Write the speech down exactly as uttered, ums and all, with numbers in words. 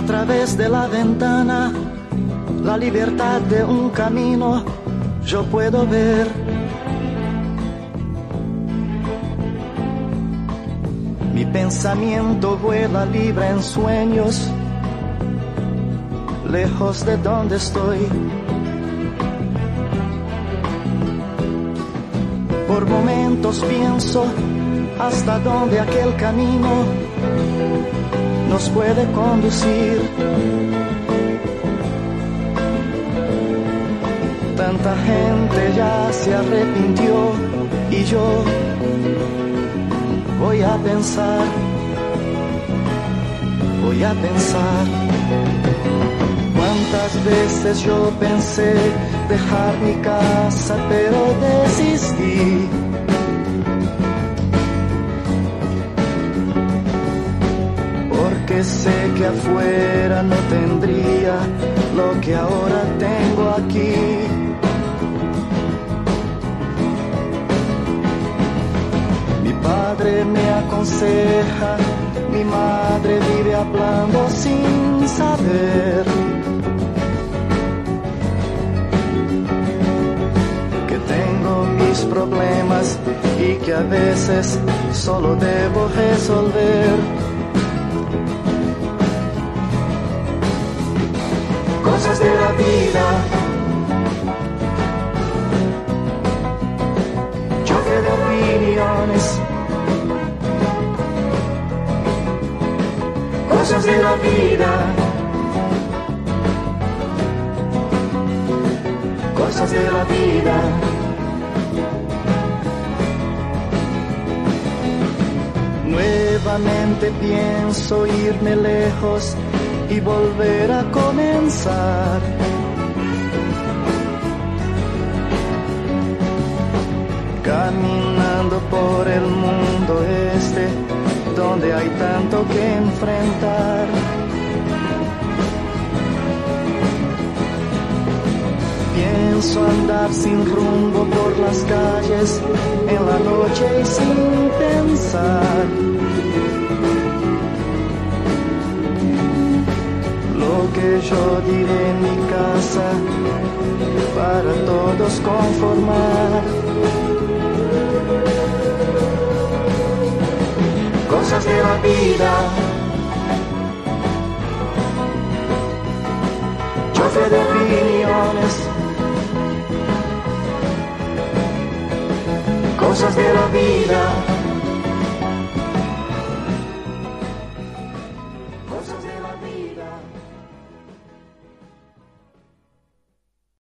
través de la ventana, la libertad de un camino yo puedo ver. Mi pensamiento vuela libre en sueños, lejos de donde estoy. Por momentos pienso hasta dónde aquel camino nos puede conducir. Tanta gente ya se arrepintió y yo voy a pensar, voy a pensar. Cuántas veces yo pensé dejar mi casa, pero desistí. Porque sé que afuera no tendría lo que ahora tengo aquí. Mi padre me aconseja, mi madre vive hablando sin saber que tengo mis problemas y que a veces solo debo resolver. Cosas de la vida, choque de opiniones. Cosas de la vida, cosas de la vida. Nuevamente pienso irme lejos y volver a comenzar. Caminando por el mundo este, donde hay tanto que enfrentar. Pienso andar sin rumbo por las calles en la noche y sin pensar lo que yo diré en mi casa para todos conformar. Cosas de la vida, choque de opiniones. Cosas de la vida, cosas de la vida.